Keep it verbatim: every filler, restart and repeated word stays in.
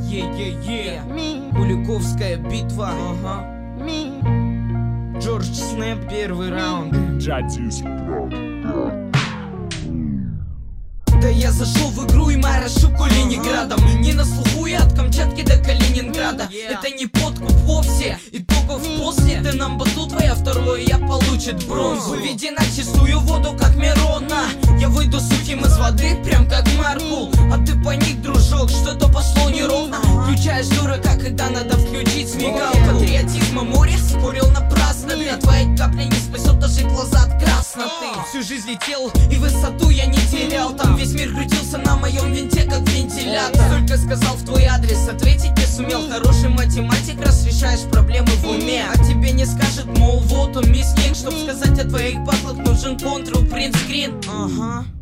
Е-е-е, Куликовская битва. Ага. Джордж Снэп, первый раунд. Да я зашел в игру и марашу Калининградом. Не на слуху я от Камчатки до Калининграда. Yeah. Это не подкуп вовсе, итогов после. Ты нам батут твоя, второе я получит бронзу. Выведи на чистую воду, как Мирона. Я выйду сухим из воды, прям как Маркул. А ты паник, дружок, что-то пошло неровно. Включаешь дурака, когда надо включить мигалку. Патриотизма море, спорил напрасно. Для твоей капли не спасет даже глаза от красноты. Всю жизнь летел и высоту я не терял. Там весь мир крутился на моем винте, как вентилятор. Только сказал в твой адрес, ответить не сумел. Хороший математик, раз решаешь проблемы в уме. А тебе не скажет, мол, вот он мисс Кинг. Чтоб сказать о твоих батлах, нужен контрол, принт, скрин. Ага.